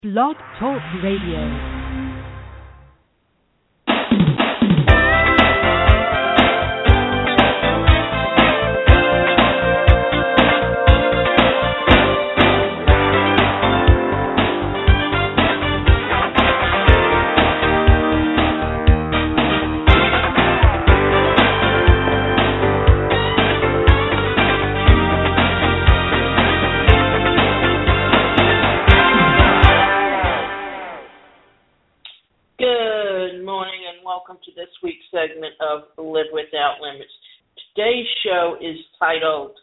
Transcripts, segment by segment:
Blog Talk Radio. To this week's segment of Live Without Limits. Today's show is titled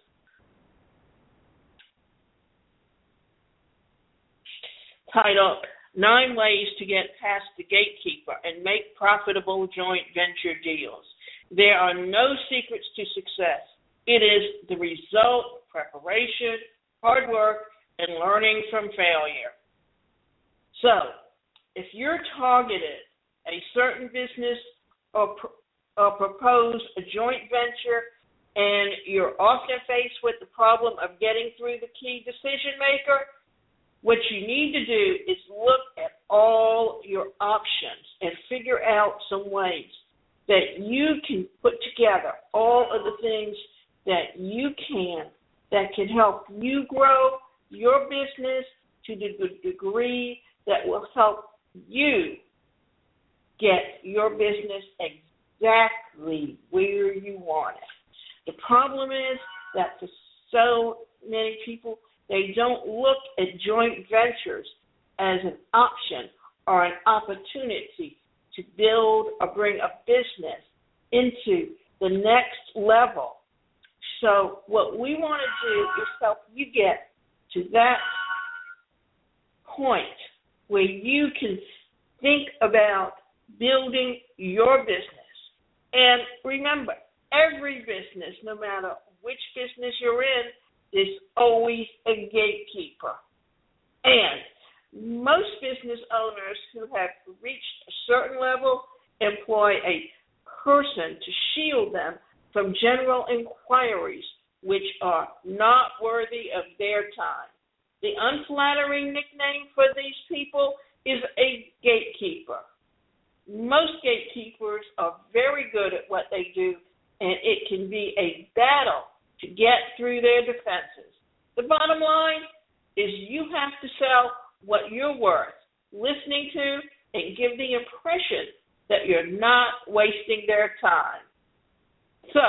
Nine Ways to Get Past the Gatekeeper and Make Profitable Joint Venture Deals. There are no secrets to success. It is the result of preparation, hard work, and learning from failure. So, if you're targeted a certain business or propose a joint venture and you're often faced with the problem of getting through the key decision maker, what you need to do is look at all your options and figure out some ways that you can put together all of the things that you can that can help you grow your business to the degree that will help you get your business exactly where you want it. The problem is that for so many people, they don't look at joint ventures as an option or an opportunity to build or bring a business into the next level. So what we want to do is help you get to that point where you can think about building your business. And remember, every business, no matter which business you're in, is always a gatekeeper. And most business owners who have reached a certain level employ a person to shield them from general inquiries which are not worthy of their time. The unflattering nickname for these people is a gatekeeper. Most gatekeepers are very good at what they do, and it can be a battle to get through their defenses. The bottom line is you have to sell what you're worth, listening to, and give the impression that you're not wasting their time. So,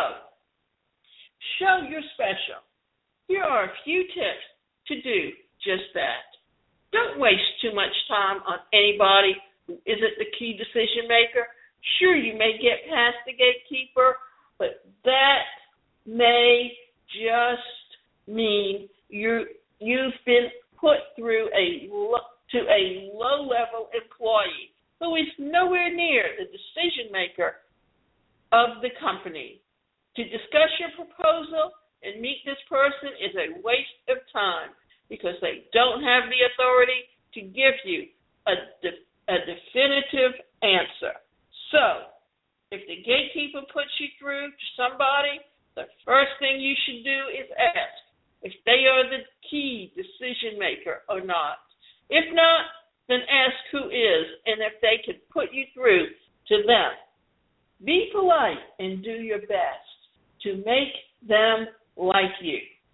show you're special. Here are a few tips to do just that. Don't waste too much time on anybody who isn't the key decision maker. Sure, you may get past the gatekeeper, but that may just mean you've been put through to a low-level employee who is nowhere near the decision maker of the company. To discuss your proposal and meet this person is a waste of time because they don't have the authority to give you a definitive answer. So, if the gatekeeper puts you through to somebody, the first thing you should do is ask if they are the key decision maker or not. If not, then ask who is and if they can put you through to them. Be polite and do your best to make them like you.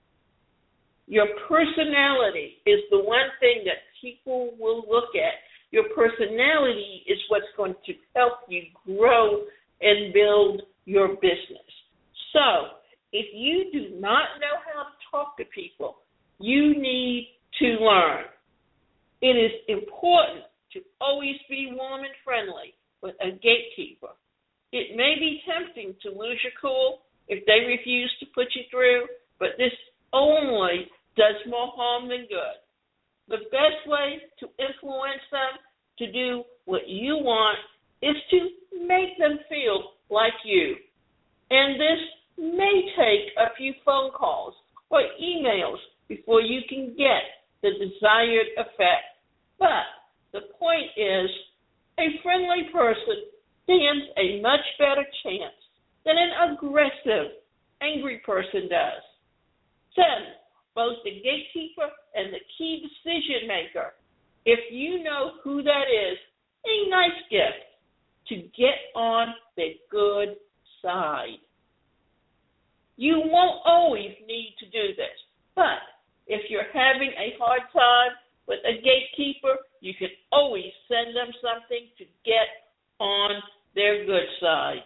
Your personality is the one thing that people will look at. Your personality is what's going to help you grow and build your business. So, if you do not know how to talk to people, you need to learn. It is important to always be warm and friendly with a gatekeeper. It may be tempting to lose your cool if they refuse to put you through, but this only does more harm than good. The best way to influence them to do what you want is to make them feel like you. And this may take a few phone calls or emails before you can get the desired effect. But the point is, a friendly person stands a much better chance than an aggressive, angry person does. Then, both the gatekeeper and the key decision maker if you know who that is, a nice gift to get on their good side. You won't always need to do this, but if you're having a hard time with a gatekeeper, you can always send them something to get on their good side.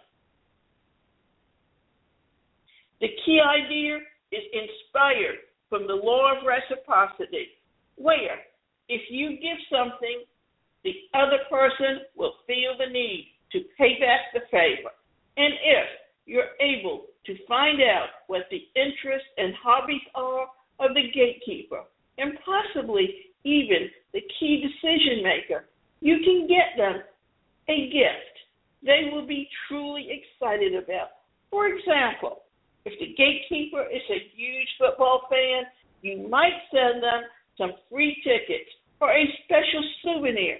The key idea is inspired from the law of reciprocity, where if you give something, the other person will feel the need to pay back the favor. And if you're able to find out what the interests and hobbies are of the gatekeeper, and possibly even the key decision maker, you can get them a gift they will be truly excited about. For example, if the gatekeeper is a huge football fan, you might send them some free tickets or a special souvenir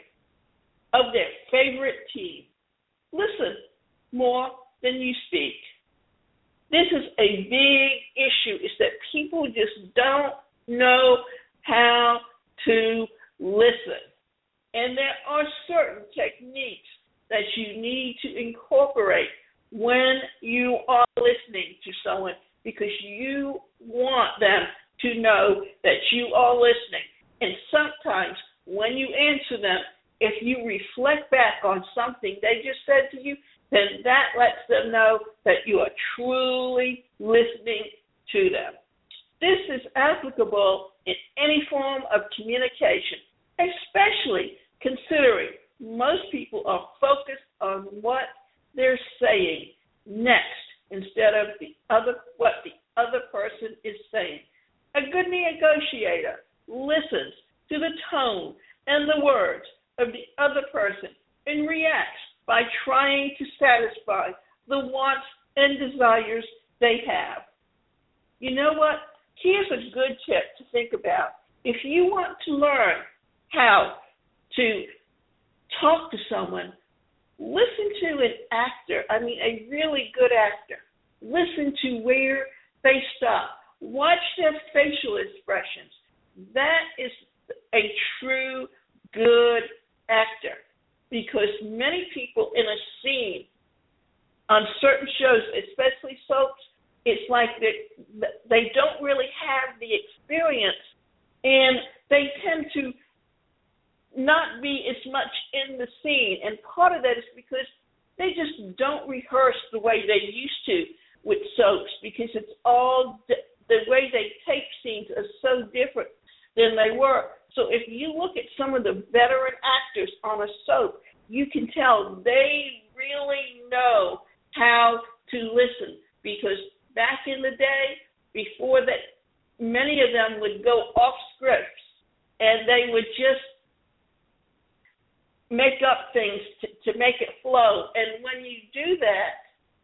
of their favorite team. Listen more than you speak. This is a big issue, is that people just don't know how to listen. And there are certain techniques that you need to incorporate when you are listening to someone, because you want them to know that you are listening. And sometimes when you answer them, if you reflect back on something they just said to you, then that lets them know that you are truly listening to them. This is applicable in any form of communication, especially considering most people are focused on what they're saying next instead of what the other person is saying. A good negotiator listens to the tone and the words of the other person and reacts by trying to satisfy the wants and desires they have. You know what? Here's a good tip to think about. If you want to learn how to talk to someone, listen to an actor, a really good actor. Listen to where they stop. Watch their facial expressions. That is a true good actor, because many people in a scene on certain shows, especially soaps, it's like they don't really have the experience, and they tend to not be as much in the scene. And part of that is because they just don't rehearse the way they used to with soaps, because it's all the way they tape scenes are so different than they were. So if you look at some of the veteran actors on a soap, you can tell they really know how to listen, because back in the day, before that, many of them would go off scripts and they would just make up things to make it flow. And when you do that,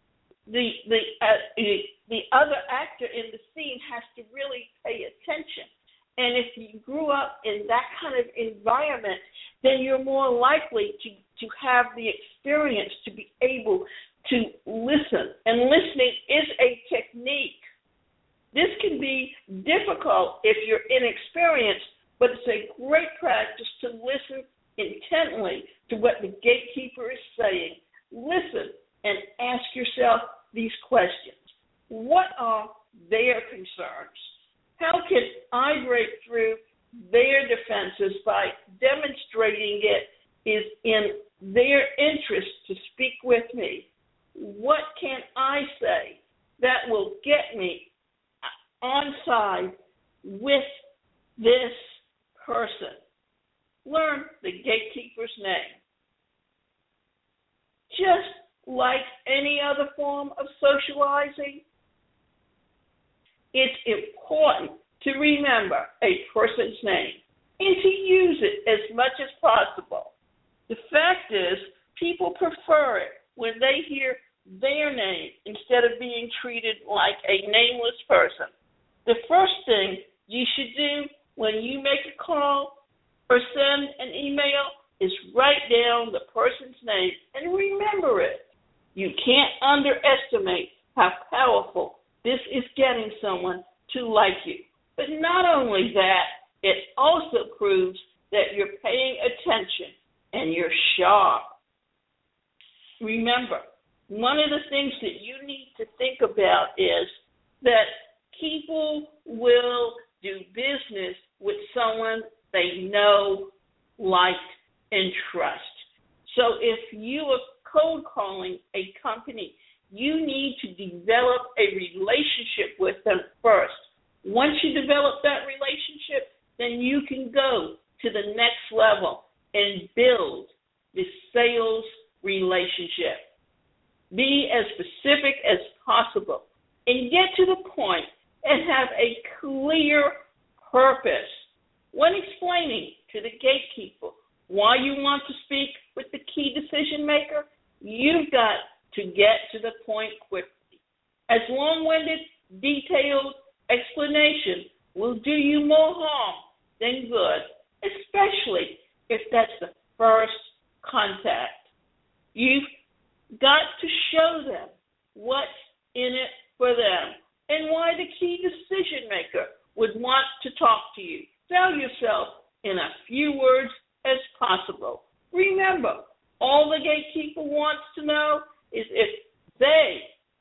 the other actor in the scene has to really pay attention. And if you grew up in that kind of environment, then you're more likely to have the experience to be able to listen. And listening is a technique. This can be difficult if you're inexperienced, but it's a great practice to listen intently to what the gatekeeper is saying. Listen and ask yourself these questions. What are their concerns? How can I break through their defenses by demonstrating it is in their interest to speak with me? What can I say that will get me on side with this person? Learn the gatekeeper's name. Just like any other form of socializing, it's important to remember a person's name and to use it as much as possible. The fact is, people prefer it when they hear their name instead of being treated like a nameless person. The first thing you should do when you make a call or send an email is write down the person's name and remember it. You can't underestimate how powerful this is getting someone to like you. But not only that, it also proves that you're paying attention and you're sharp. Remember, one of the things that you need to think about is that people will do business with someone they know, like, and trust. So if you are cold calling a company, you need to develop a relationship with them first. Once you develop that relationship, then you can go to the next level and build the sales relationship. Be as specific as possible and get to the point and have a clear purpose. When explaining to the gatekeeper why you want to speak with the key decision maker, you've got to get to the point quickly. As long-winded, detailed explanation will do you more harm than good, especially if that's the first contact. You've got to show them what's in it for them and why the key decision maker would want to talk to you. Sell yourself in a few words as possible. Remember, all the gatekeeper wants to know is if they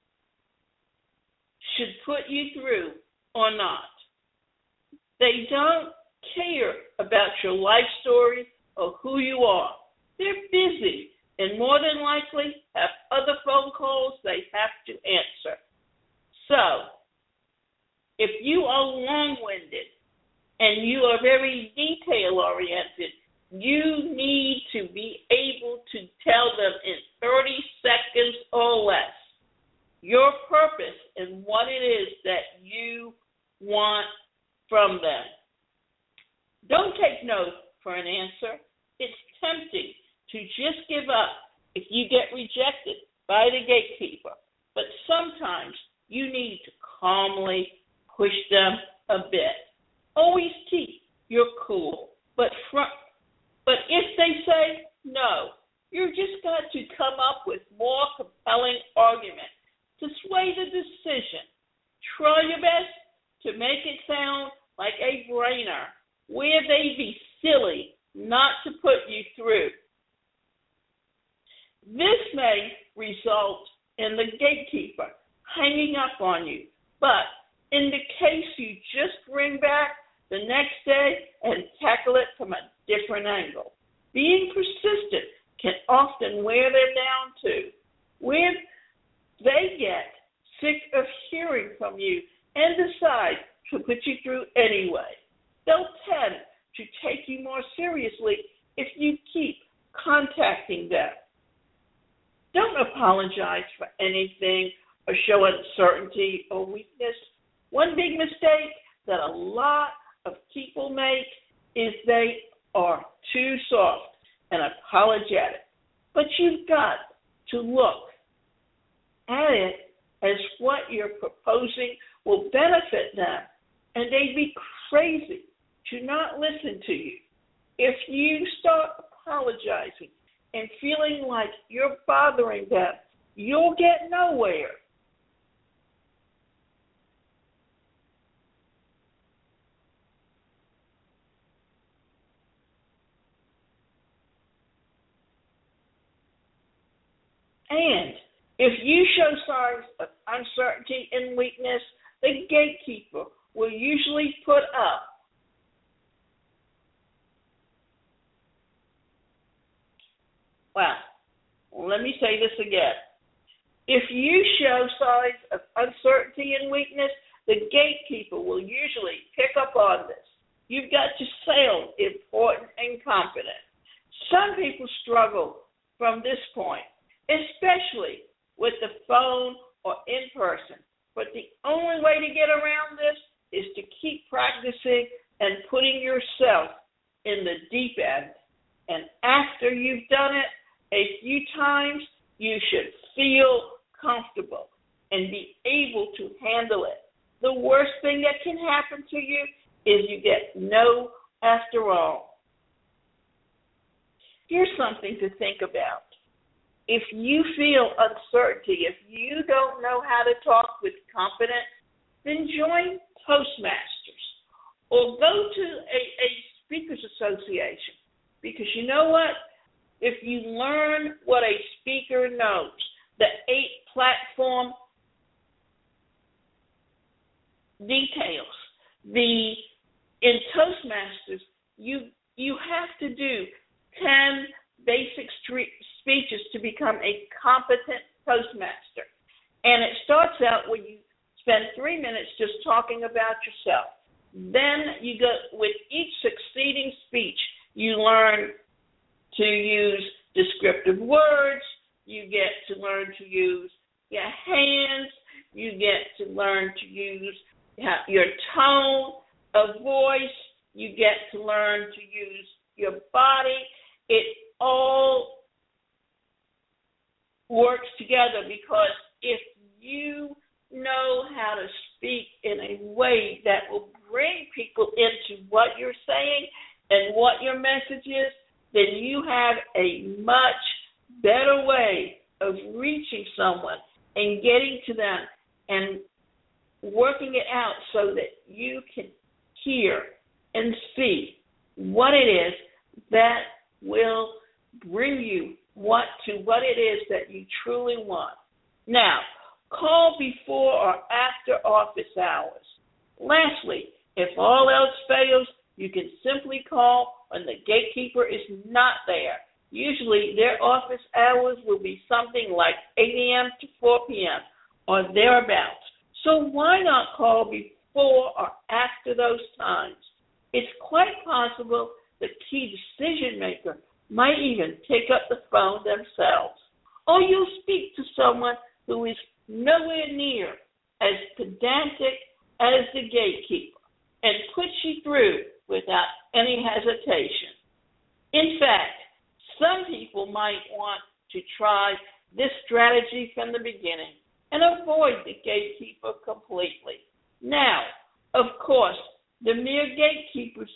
should put you through or not. They don't care about your life story or who you are. They're busy and more than likely have other phone calls they have to answer. So, if you are long-winded and you are very detail-oriented, you need to be able to tell them in 30 seconds or less your purpose and what it is that you want from them. Don't take no for an answer. It's tempting to just give up if you get rejected by the gatekeeper. But sometimes you need to calmly push them a bit. Always keep your cool. But if they say no, you've just got to come up with more compelling argument to sway the decision. Try your best to make it sound like a brainer where they'd be silly not to put you through. This may result in the gatekeeper hanging up on you, but in the case you just ring back the next day and tackle it from a different angle. Being persistent can often wear them down too. When they get sick of hearing from you and decide to put you through anyway, they'll tend to take you more seriously if you keep contacting them. Don't apologize for anything or show uncertainty or weakness. One big mistake that a lot of people make is they are too soft and apologetic. But you've got to look at it as what you're proposing will benefit them, and they'd be crazy to not listen to you. If you start apologizing and feeling like you're bothering them, you'll get nowhere. And if you show signs of uncertainty and weakness, the gatekeeper will usually put up let me say this again. If you show signs of uncertainty and weakness, the gatekeeper will usually pick up on this. You've got to sound important and confident. Some people struggle from this point, especially with the phone or in person. But the only way to get around this is to keep practicing and putting yourself in the deep end. And after you've done it a few times, you should feel comfortable and be able to handle it. The worst thing that can happen to you is you get no after all. Here's something to think about. If you feel uncertainty, if you don't know how to talk with confidence, then join Toastmasters or go to a Speakers Association. Because you know what? If you learn what a speaker knows, the 8 platform details, in Toastmasters, you have to do 10 basic speeches to become a competent Toastmaster. And it starts out when you spend 3 minutes just talking about yourself. Then you go, with each succeeding speech, you learn to use descriptive words, you get to learn to use your hands, you get to learn to use your tone of voice, you get to learn to use your body. It all works together, because if you know how to speak in a way that will bring people into what you're saying and what your message is, then you have a much better way of reaching someone and getting to them and working it out so that you can hear and see what it is that will bring you what it is that you truly want. Now, call before or after office hours. Lastly, if all else fails, you can simply call when the gatekeeper is not there. Usually their office hours will be something like 8 a.m. to 4 p.m. or thereabouts. So why not call before or after those times? It's quite possible the key decision maker might even pick up the phone themselves. Or you'll speak to someone who is nowhere near as pedantic as the gatekeeper and push you through without any hesitation. In fact, some people might want to try this strategy from the beginning and avoid the gatekeeper completely. Now, of course, the more gatekeepers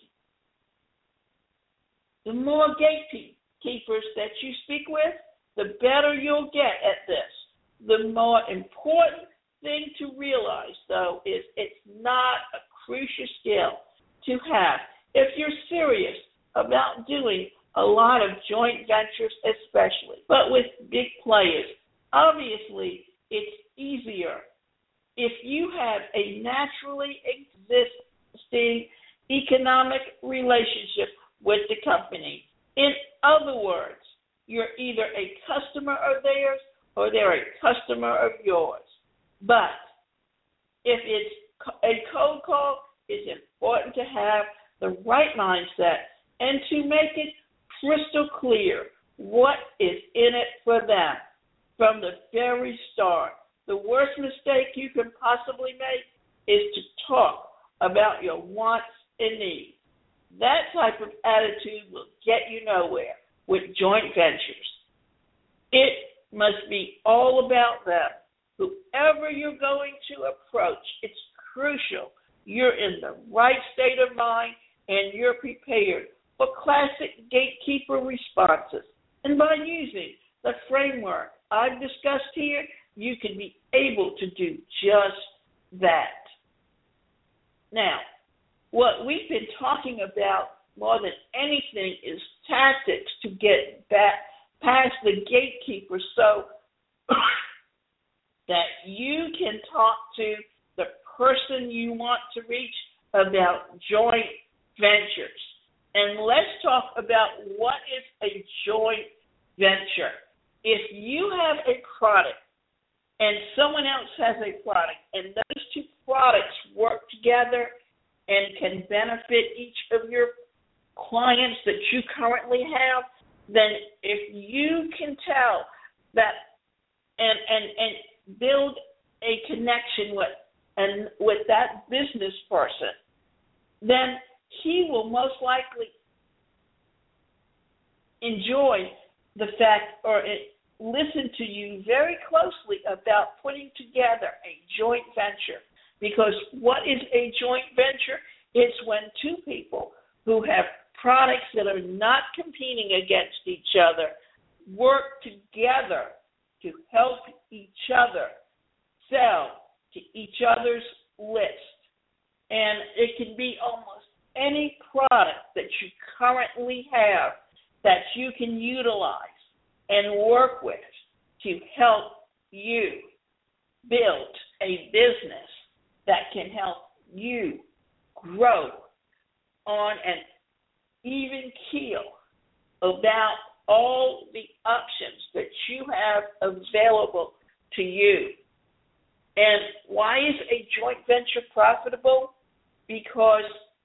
that you speak with, the better you'll get at this. The more important thing to realize, though, is it's not a crucial skill to have if you're serious about doing a lot of joint ventures especially. But with big players, obviously it's easier if you have a naturally existing economic relationship with the company. In other words, you're either a customer of theirs or they're a customer of yours. But if it's a cold call, it's important to have the right mindset and to make it crystal clear what is in it for them from the very start. The worst mistake you can possibly make is to talk about your wants and needs. That type of attitude will get you nowhere with joint ventures. It must be all about them. Whoever you're going to approach, it's crucial you're in the right state of mind and you're prepared for classic gatekeeper responses. And by using the framework I've discussed here, you can be able to do just that. Now, what we've been talking about more than anything is tactics to get back past the gatekeeper so that you can talk to the person you want to reach about joint ventures. And let's talk about what is a joint venture. If you have a product and someone else has a product and those two products work together and can benefit each of your clients that you currently have, then if you can tell that and build a connection with that business person, then he will most likely enjoy the fact or listen to you very closely about putting together a joint venture. Because what is a joint venture? It's when two people who have products that are not competing against each other work together to help each other sell to each other's list. And it can be almost any product that you currently have that you can utilize and work with to help you build a business that can help you grow on an even keel about all the options that you have available to you. And why is a joint venture profitable? Because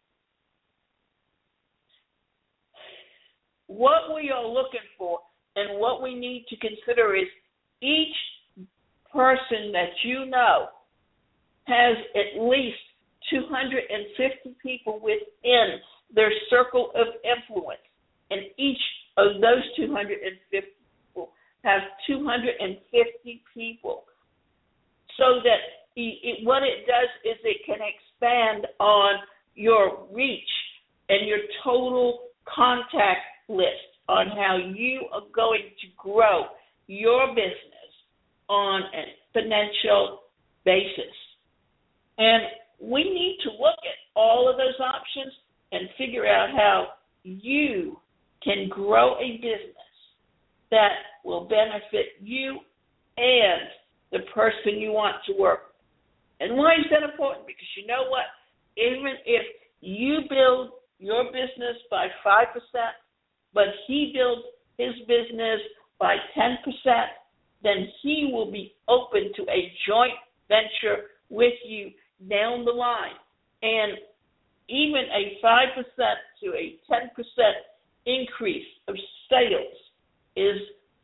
what we are looking for and what we need to consider is each person that you know has at least 250 people within their circle of influence. And each of those 250 people have 250 people. So that what it does is it can expand on your reach and your total contact list on how you are going to grow your business on an exponential basis. And we need to look at all of those options and figure out how you can grow a business that will benefit you and the person you want to work with. And why is that important? Because you know what? Even if you build your business by 5%, but he builds his business by 10%, then he will be open to a joint venture with you down the line. And even a 5% to a 10% increase of sales is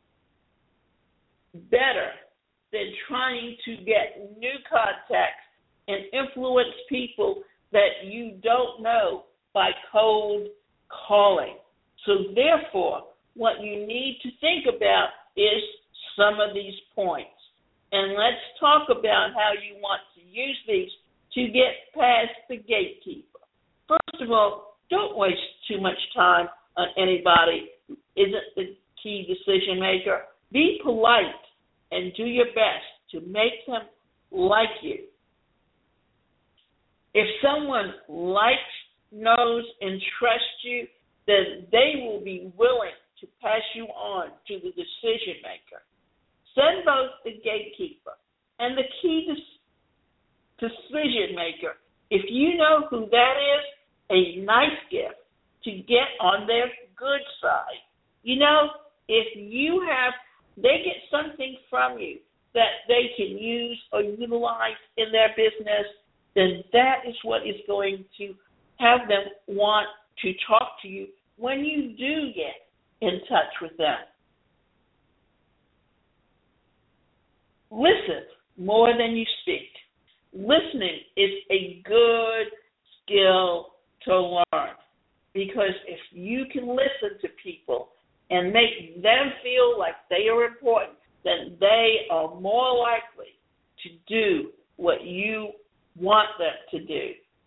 better than trying to get new contacts and influence people that you don't know by cold calling. So therefore, what you need to think about is some of these points. And let's talk about how you want to use these to get past the gatekeeper. First of all, don't waste too much time on anybody who isn't the key decision maker. Be polite and do your best to make them like you. If someone likes, knows, and trusts you, then they will be willing to pass you on to the decision maker. Send both the gatekeeper and the key decision maker, if you know who that is, a nice gift to get on their good side. You know, if they get something from you that they can use or utilize in their business, then that is what is going to have them want to talk to you when you do get in touch with them. Listen more than you speak. Listening is a good skill to learn, because if you can listen to people and make them feel like they are important, then they are more likely to do what you want them to do.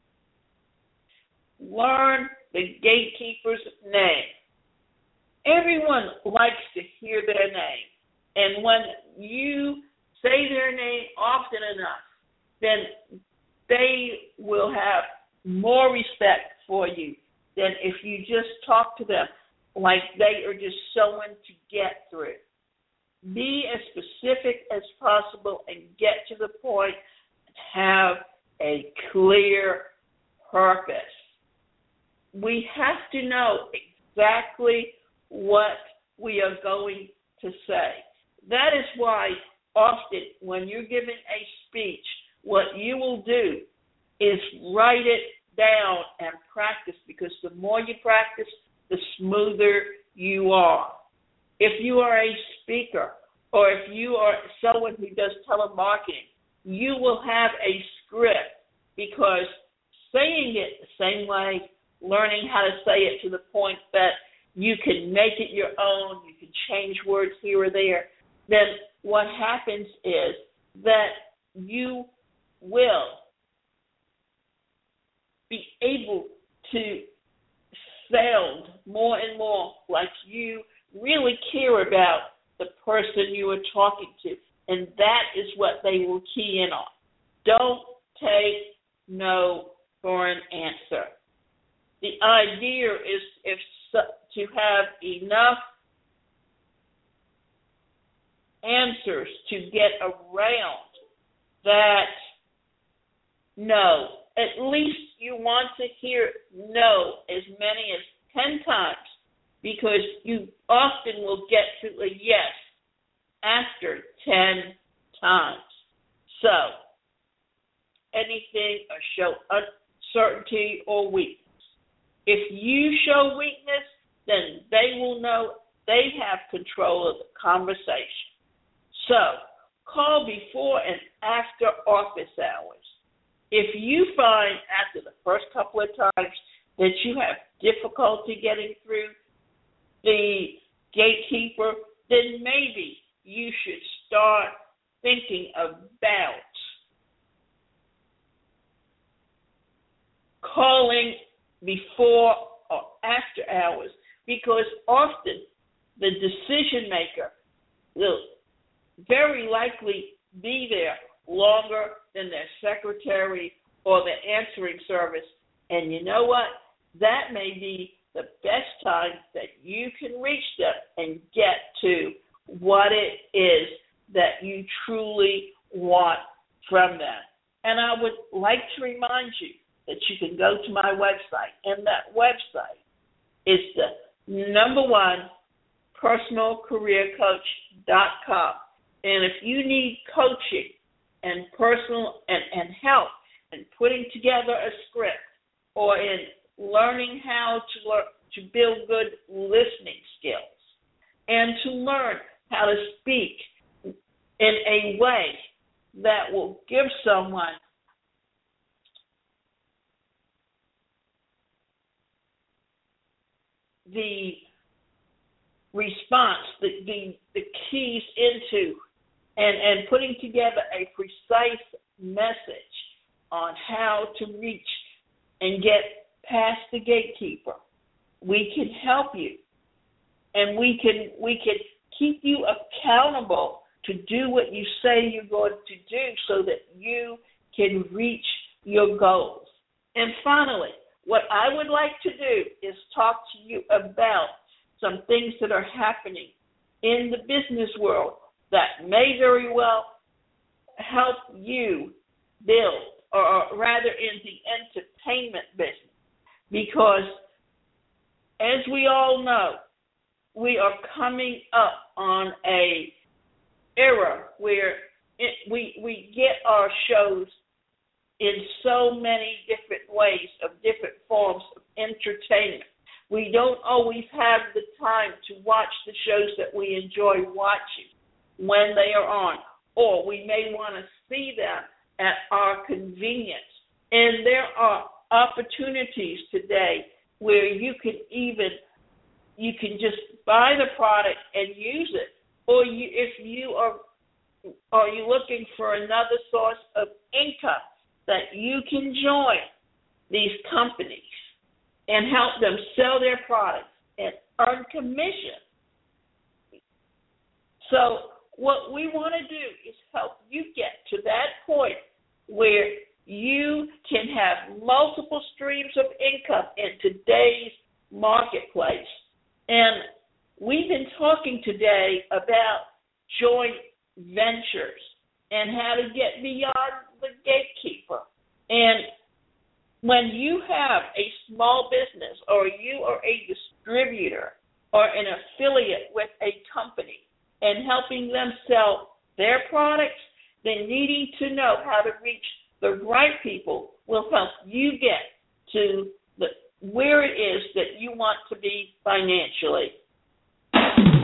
Learn the gatekeeper's name. Everyone likes to hear their name, and when you say their name often enough, then they will have more respect for you than if you just talk to them like they are just someone to get through. Be as specific as possible and get to the point and have a clear purpose. We have to know exactly what we are going to say. That is why often when you're giving a speech, what you will do is write it down and practice, because the more you practice, the smoother you are. If you are a speaker or if you are someone who does telemarketing, you will have a script, because saying it the same way, learning how to say it to the point that you can make it your own, you can change words here or there, then what happens is that you will be able to sound more and more like you really care about the person you are talking to, and that is what they will key in on. Don't take no for an answer. the idea is to have enough answers to get around that no. At least you want to hear no as many as 10 times, because you often will get to a yes after 10 times. So, anything or show uncertainty or weakness. If you show weakness, then they will know they have control of the conversation. So, call before and after office hours. If you find after the first couple of times that you have difficulty getting through the gatekeeper, then maybe you should start thinking about calling before or after hours, because often the decision maker will very likely be there longer than their secretary or the answering service. And you know what? That may be the best time that you can reach them and get to what it is that you truly want from them. And I would like to remind you that you can go to my website, and that website is the #1personalcareercoach.com. And if you need coaching and personal and help in putting together a script, or in learning how to build good listening skills, and to learn how to speak in a way that will give someone the response, the keys into, and putting together a precise message on how to reach and get past the gatekeeper. We can help you, and we can keep you accountable to do what you say you're going to do so that you can reach your goals. And finally, what I would like to do is talk to you about some things that are happening in the business world that may very well help you build, or rather in the entertainment business. Because as we all know, we are coming up on a era where we get our shows in so many different ways, of different forms of entertainment. We don't always have the time to watch the shows that we enjoy watching when they are on, or we may want to see them at our convenience. And there are opportunities today where you can just buy the product and use it, or if you are you looking for another source of income, that you can join these companies and help them sell their products and earn commission. So what we want to do is help you get to that point where you can have multiple streams of income in today's marketplace. And we've been talking today about joint ventures and how to get beyond the gatekeeper. And when you have a small business, or you are a distributor or an affiliate with a company, and helping them sell their products, then needing to know how to reach the right people will help you get to where it is that you want to be financially.